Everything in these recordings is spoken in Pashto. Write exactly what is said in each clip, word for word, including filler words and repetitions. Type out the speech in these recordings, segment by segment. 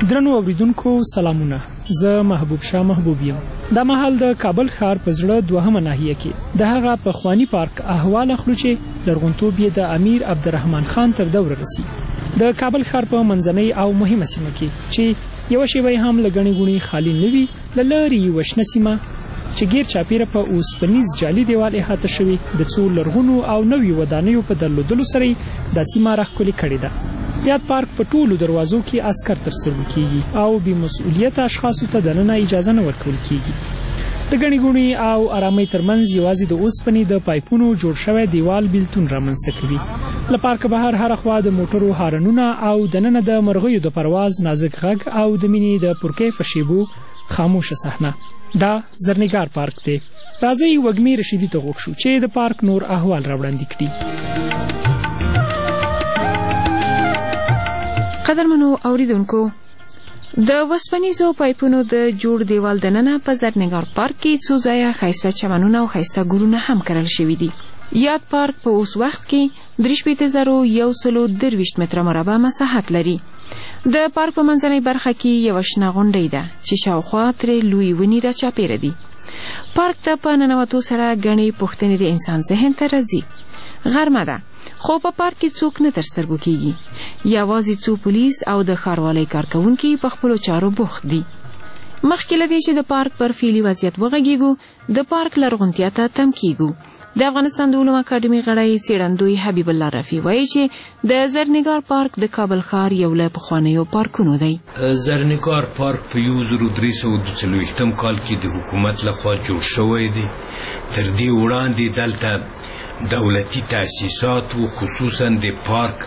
درنو اوریدونکو سلامونه. زه محبوب شاه محبوب یم. دا مهال د کابل ښار په زړه دوهمه ناحیه کې د هغه پخواني پارک احوال اخلو چې لرغونتوب یې د امیر عبدالرحمن خان تر دوره رسي. د کابل ښار په منځنۍ او مهمه سیمه کې چې یوه شیبه هم له ګڼې ګوڼې خالي نه وي، له لرې یوه شنه سیمه چې ګیر چاپیره په اوسپنیز جالي دیوال احاطه شوي د څو لرغونو او نویو ودانیو په درلودلو سره دا سیمه راښکلې کړې ده. یاد پارک په ټولو دروازو کې عسکر ترسترګو کیږي او بې مسؤلیته اشخاصو ته دننه اجازه نه ورکول کیږي. د ګڼې ګوڼې او آرامۍ ترمنځ یوازې د اوسپنې د پایپونو جوړ شوی دیوال بیلتون رامنځته کوي. له پارکه بهر هره خوا د موټرو هارنونه او دننه د مرغیو د پرواز نازک غږ او د مینې د پرکیفه شیبو خاموشه صحنه. دا زرنګار پارک دی. راځئ وږمې رشیدي ته غوږ شو چې د پارک نور احوال راوړاندې کړي. قدرمنو اوریدونکو، د وسپنیزو پایپونو د جوړ دیوال دننه په زرنګار پارک کې څو ځایه ښایسته چمنونه او ښایسته ګلونه هم کرل شوي دي. یاد پارک په اوس وخت کې درې شپېته زره یو سلو درویشت متره مربع مساحت لري. د پارک په منځنۍ برخه کې یوه شنه غونډۍ ده چې شاوخوا ترې لوی ونې راچاپېره دي. پارک ته په ننوتو سره ګڼې پوښتنې د انسان ذهن ته راځي. غرمه ده، خو په پارک کې څوک نه تر سترګو کیږي. یوازې څو پولیس او د ښاروالۍ کارکوونکي په خپلو چارو بوخت دي. مخکې له دې چې د پارک پر فعلي وضعیت وغږیږو، د پارک لرغونتیا ته تم کیږو. د افغانستان د علومو اکاډمي غړی څېړندوی حبیب الله رفیع وایي چې د زرنګار پارک د کابل ښار یو له پخوانیو پارکونو دی. زرنګار پارک په یو زرو درې سوه دوه څلوېښتم کال کې د حکومت لخوا جوړ شوی دی. تر دې وړاندې دلته دولتي تاسیسات و، خصوصا د پارک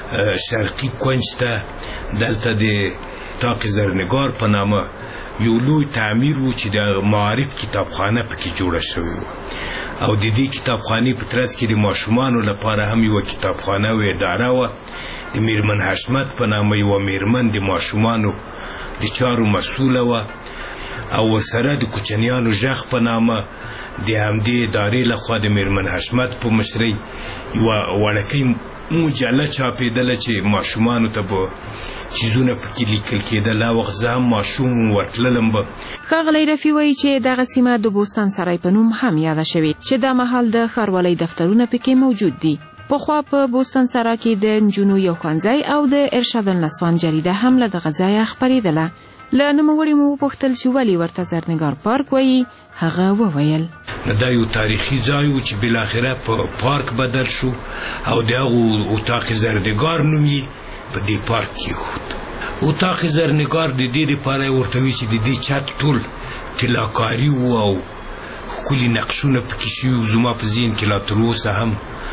شرقي کونج ته دلته د طاق زرنګار په نامه یو لوی تعمیر و چې د معارف کتابخانه پکې جوړه شوې وه، او د دې کتابخانې په ترڅ کې د ماشومانو لپاره هم یوه کتابخانه و اداره وه. د میرمن حشمت په نامه یوه میرمن د ماشومانو د چارو مسؤله وه، او ورسره د کوچنیانو غږ په نامه د همدې ادارې لخوا د میرمن حشمت په مشرۍ یوه وړکۍ مجله چاپېدله چې ماشومانو ته به چیزونه پکې لیکل کېدل. هغه وخت زه هم ماشوم ورتللم به. ښاغلی رفیع وایي چې دغه سیمه د بوستان سرای په نوم هم یاده شوې چې دا مهال د ښاروالۍ دفترونه پکې موجود دي. پخوا په بوستان سرا کې د نجونو یو ښوونځی او د ارشاد النسوان جریده هم له دغه ځایه خپرېدله. له نوموړي مو وپوښتل چې ولې ورته زرنګار پارک وایي. هغه وویل دا یو تاریخي ځای و چې بالاخره په پارک بدل شو، او د هغو اتاق زرنګار نوم یې په دې پارک کېښود. اتاق زرنګار د دې دپاره یې ورته وایي چې د دې چت ټول طلاکاري و او ښکلي نقشونه پکې شوي و. زما په ذهن کې لا تر اوسه هم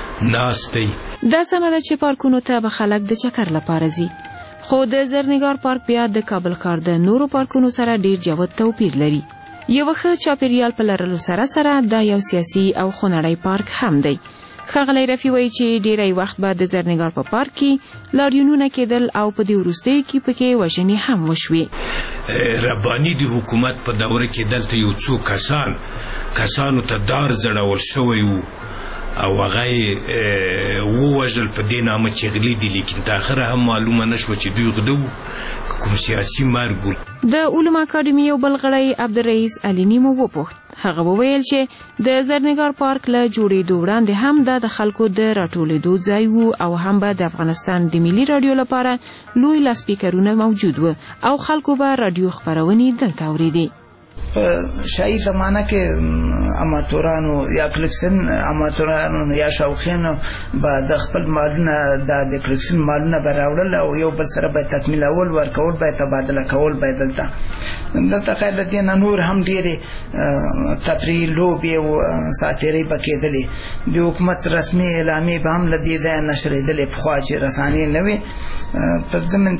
ناست دی. دا سمه ده چې پارکونو ته به خلک د چکر لپاره ځي، خو د زرنګار پارک بیا د کابل ښار د نورو پارکونو سره ډیر جوت توپیر لري. یو ښه چاپیریال په لرلو سره سره دا یو سیاسي او خونړی پارک هم دی. ښاغلی رفیع وایي چې ډیری وخت به د زرنګار په پارک کې لاریونونه کېدل او په دې وروستیو کې پکې وژنې هم وشوې. رباني د حکومت په دوره کې دلته یو څو کسان کسانو ته دار زړول شوی و، او هغه یې ووژل په دې نامه چې غلي دي، لیکن تر اخره هم معلومه نه شوه چې دوی غده وو که کوم سیاسي مرګ و. د علومو اکاډمي یو بل غړی عبدالرئیس علیني مو وپوښت. هغه وویل چې د زرنګار پارک له جوړېدو وړاندې هم دا د خلکو د راټولېدو ځای و، او هم به د افغانستان د ملي راډیو لپاره لوی لاسپیکرونه موجود و او خلکو به راډیو خپرونې دلته اورېدې. په شاهي زمانه کې اماتورانو یا کلکسن اماتورانو یا شوقیانو به د خپل مالونه د کلکسن مالونه به راوړل او یو بل سره به تکمیلول، ورکول، به تبادله کول. به دلته دلته خیر له دې نه نور هم ډېرې تفریح لوبې او ساتیرۍ به کېدلې. د حکومت رسمي اعلامیې به هم له دې ځایه نشرېدلې پخوا چې رسانې نه وې. په ضمن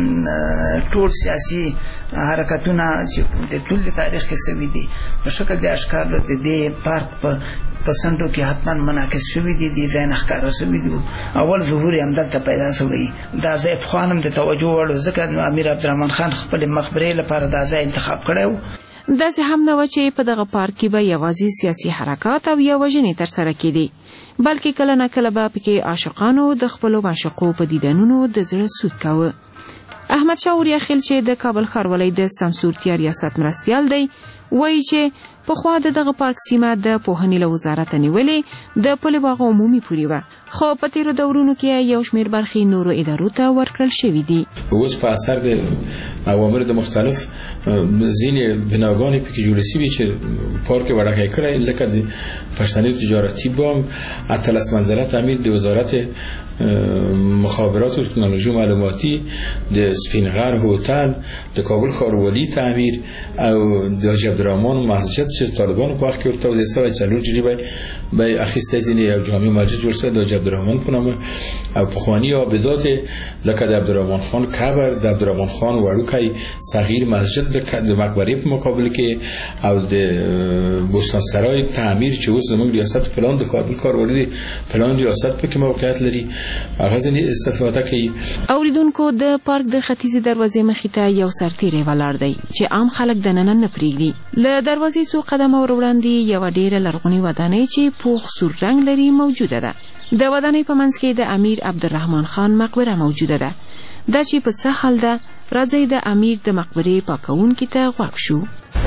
کې ټول سیاسي حرکتونه چې د ټول تاریخ کې سوي دي په شکل د اشکار د دې پارک په پسندو کې حتما منعکس شوي دي. دې ځای نه ښکاره شوي دي. اول ظهور یې همدلته پیدا شوی. دا ځای پخوا هم د توجه وړ و، ځکه امیر عبدالرحمن خان خپلې مخبرې لپاره دا ځای انتخاب کړی و. داسې هم نه و چې په دغه پارک کې به یوازې سیاسي حرکات او یا وژنې ترسره کېدې، بلکې کله نه کله به پکې عاشقانو د خپلو معشوقو په دیدنونو د زړه سود کاوه. احمد شاه اوریاخیل چې د کابل ښاروالۍ د سمسورتیا ریاست مرستیال دی وایي چې پخوا د دغه پارک سیمه د پوهنې له وزارت نیولې د پل باغ عمومي پورې وه، خو په تیرو دورونو کې یو شمېر برخې نورو ادارو ته ورکړل شوي دي. اوس په اثر د اوامرو د مختلف ځینې بناګانې پکې جوړې شوي چې پارک یې وړوکی کړی، لکه د پښتني تجارتي بانک، اتلس منزله تعمیر د وزارت مخابرات و تکنولوژی معلوماتی، د سپینغر هتل، د کابل ښاروالي تعمیر او د حاجي عبدالرحمن مسجد چې طالبانو په وخت کې ورته د سوه څلور جریبه به اخیسته ځینې یو جامع مسجد جوړ شوی د حاجي عبدالرحمن په نامه، او پخواني آبادات لکه د عبدالرحمن خان قبر، د عبدالرحمن خان وړوکی صغیر مسجد د مقبره په مقابل کې، او د بوستانسرای تعمیر چې اوس زموږ ریاست پلان د کابل ښاروالي پلان ریاست په کې موقعیت لري، هغه ځینې استفاده کوي. اوریدونکو د پارک د ختیځې دروازې مخې ته یو سرتیری ولاړ دی چې عام خلک دننه نه پرېږدي. له دروازې څو قدمه ور وړاندې یوه ډېره لرغونې ودانۍ چې پوخ سور رنګ لري موجوده ده. د ودانۍ په منځ کې د امیر عبدالرحمن خان مقبره موجوده ده. دا چې په څه حال ده، راځئ د امیر د مقبرې پاکونکي ته غوږ شو.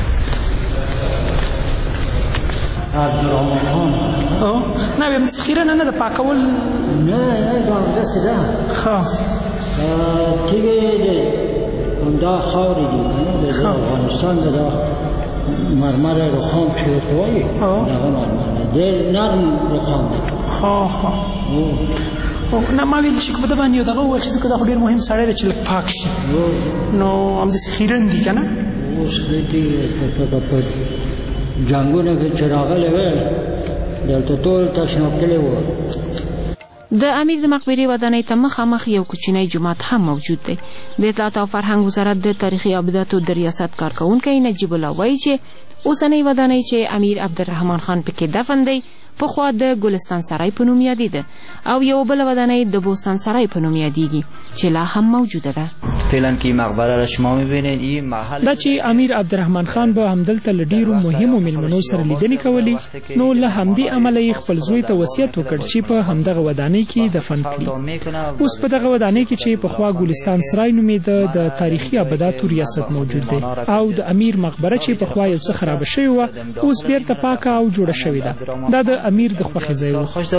عبدالرحمن خان نه بیا مسخیره نه نه د پاکول نه دا داسې ده ښه تیږې دی همدا خاورې دي د افغانستان د مرمر رخام چې ورته وایي دغه مرمر دی ډېر نرم رخام دی. ښه ښه نه ما ویل چې په ده باندې یو دغه وویل چې ځکه دا خو ډېر مهم سړی دی چې لږ پاک شي، نو همداسې خیرن دي که نه اوس دې جنګونه کې چې راغلی وی دلته ټول تشناب کړی وو. د امیر د مقبرې ودانۍ ته مخامخ یو کوچنی جومات هم موجود دی. د اطلاعات او فرهنګ وزارت د تاریخي ابداتو د ریاست کارکوونکی نجیب الله وایي چې اوسنۍ ودانۍ چې امیر عبدالرحمن خان پکې دفن دی پخوا د ګلستان سرای په نوم یادېده او یو بله ودانۍ د بوستان سرای په نوم یادېږي چې لا هم موجوده ده. فعلا که مقبره را شما میبینید این محل دا چې امیر عبدالرحمن خان به همدلته له ډېرو مهمو مېلمنو سره لیدنې کولې، نو له همدې امله یې خپل زوی ته وصیت وکړ چې په همدغه ودانۍ کې دفن کړي. اوس په دغه ودانۍ کې چې پخوا ګلستان سرای نومېده د تاریخي ابداتو ریاست موجود دی، او د امیر مقبره چې پخوا یو څه خرابه شوې وه اوس بیرته پاکه او جوړه شوې ده. دا د امیر د خوښې ځای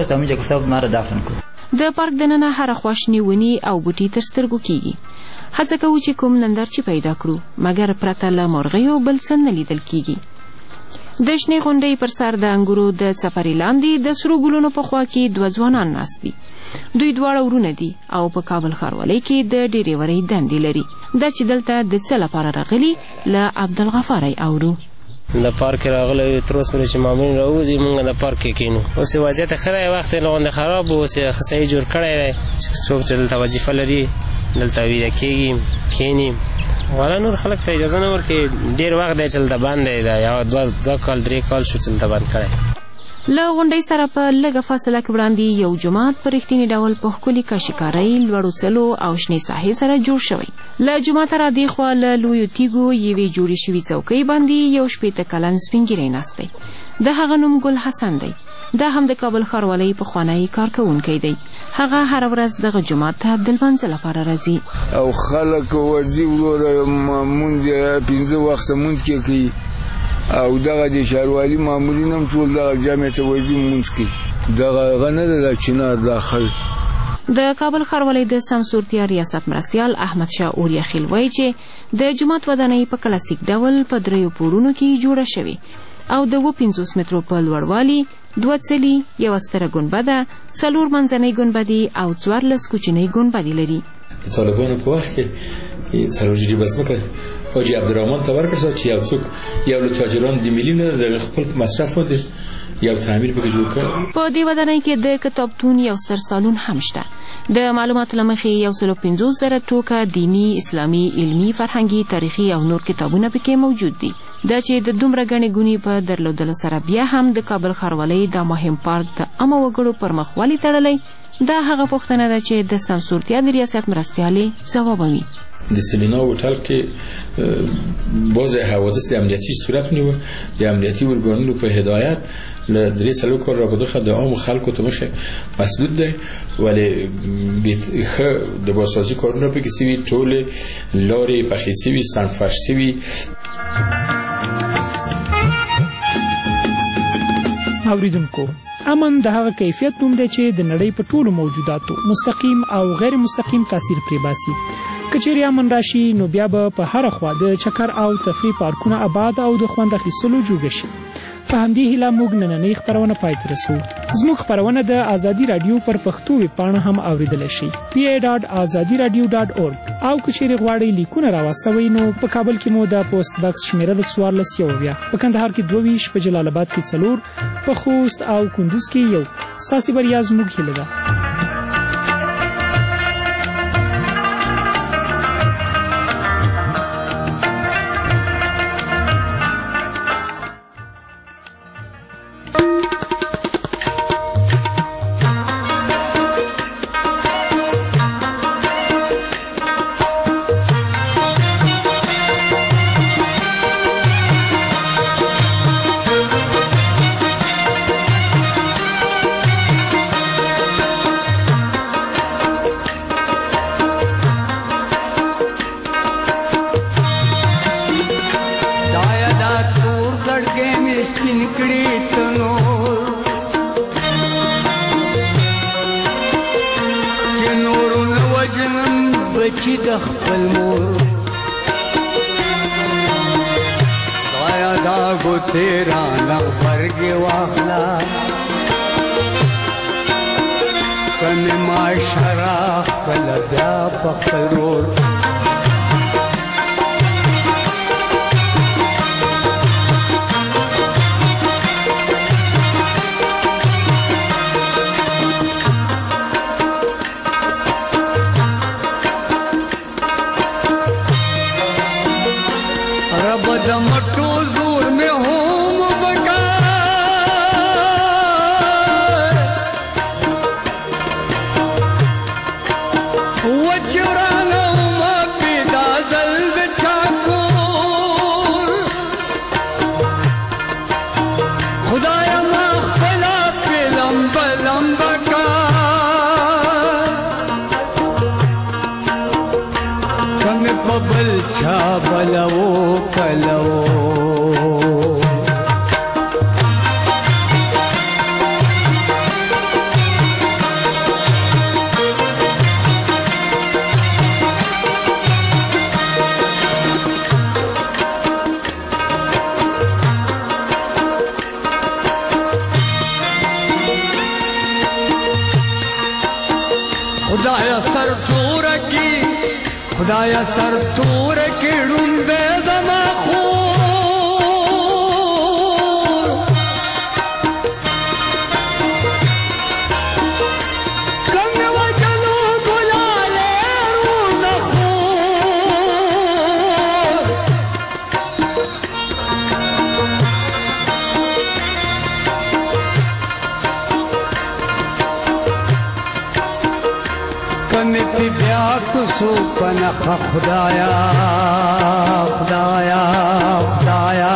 و. د پارک دننه هره خوا شنې ونې او بوټي تر سترګو کېږي. هڅه کوو چې کوم نندارچې پیدا کړو، مګر پرته له مرغیو بل څه نه لیدل کېږي. د شنې غونډۍ پر سر د انګورو د څپرې لاندې د سرو ګلونو په خوا کې دوه ځوانان ناست دي. دوی دواړه ورونه دي او په کابل ښاروالۍ کې د ډریورۍ دندې لري. دا چې دلته د څه لپاره راغلي له عبدالغفاره اورو. د پارک راغلی تر اوسه پورې چې مامورین راوځي موږ د پارک کې کینو. اوس وضعیت ښه دی، وخت یې لغونډې خراب و، اوس یې ښه صحیح جوړ کړی دی چې څوک چې دلته وظیفه لري دلته ویده کېږي کیني. والا نور خلک ته اجازه نه ورکوي، ډېر وخت دی چې دلته بند دی، دا یو دوه کال درې کال شو چې دلته بند کړی. له غونډۍ سره په لږه فاصله کې وړاندې یو جومات په رښتینې ډول په ښکلي کاشیکارۍ، لوړو څلو او شنې ساحې سره جوړ شوی. له جوماته را دې خوا له لویو تیږو یوې جوړې شوي څوکۍ باندې یو شپېته کلن سپین ږیری ناست دی. د هغه نوم ګل حسن دی. دا هم د کابل ښاروالۍ پخوانی کارکوونکی دی. هغه هره ورځ دغه جومات ته د لمانځه لپاره راځي او خلک ورځي وروره مونځ پنځه وخته مونځ کې کوي او دغه د ښاروالي مامورین هم ټول دغه جامع ته ورځي مونځ کوي. دغه هغه نه ده د چنار داخل. د کابل ښاروالۍ د سمسورتیا ریاست مرستیال احمد شاه اوریاخیل وایي چې د جومات ودانۍ په کلاسیک ډول په دریو پوړونو کې جوړه شوې او د اووه پنځوس مترو په لوړوالي دوه څلي، یوه ستره ګنبده، څلور منځنۍ ګنبدې او څوارلس کوچنۍ ګنبدې لري. د طالبانو په وخت کې څلور جریبه ځمکه حاجي عبدالرحمن ته ورکړل چې یو څوک یو له تاجرانو د ملي نه د خپل مصرف باندې یو تعمیر پکې جوړ کړ. په دې ودانۍ کې د کتابتون یو ستر سالون هم شته. د معلوماتو له مخې یو سل او پنځوس زره ټوکه دیني، اسلامي، علمي، فرهنګي، تاریخي او نور کتابونه پکې موجود دي. دا چې د دومره ګڼې ګونې په درلودلو سره بیا هم د کابل ښاروالۍ دا مهم پارک د عامه وګړو پر مخ ولې تړلی، دا هغه پوښتنه ده چې د سمسورتیا د ریاست مرستیالې ځوابوي. د سیلینا هوټل کې باز حوادث د امنیتي صورت نیو د امنیتي ارګانونو په هدایت له درې څلور کال راپدخه د عام خلکو ته مخه مسدود دی ولی ښه د بازسازي کارونه پکې سوي ټولې لارې پخې سوي سنفرش سوي. اوریدونکو امن د هغه کیفیت نوم دی چې د نړۍ په ټولو موجوداتو مستقیم او غیر مستقیم تاثیر پرې باسي. که چیرې امن راشي نو بیا به په هره خوا د چکر او تفریح پارکونه آباد او د خوند اخیستلو جوړ شي. په همدې هیله موږ نننۍ خپرونه پای ته رسوو. زموږ خپرونه د ازادي رادیو پر پښتو ویبپاڼه هم اوریدلی شي پی ای ډاټ ازادي رادیو ډاټ اورګ. او که چیرې غواړئ لیکونه راواستوئ نو په کابل کې مو د پوسټ بکس شمیره د څوارلس یو اویا، په کندهار کې دوه ویشت، په جلال آباد کې څلور، په خوست او کندوز کې یو. ستاسې بریا زموږ هیله ده. خدایا سر تور کی خدایا سر تور کی ډومبه زما خور څنګه وچلو ګلاله روز خور کنتی بیا کسو پنخ خدایا خدایا خدایا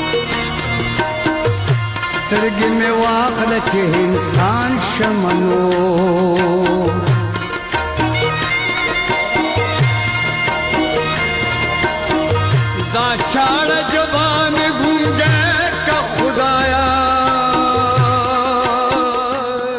ترګي می واخل چې انسان شمنو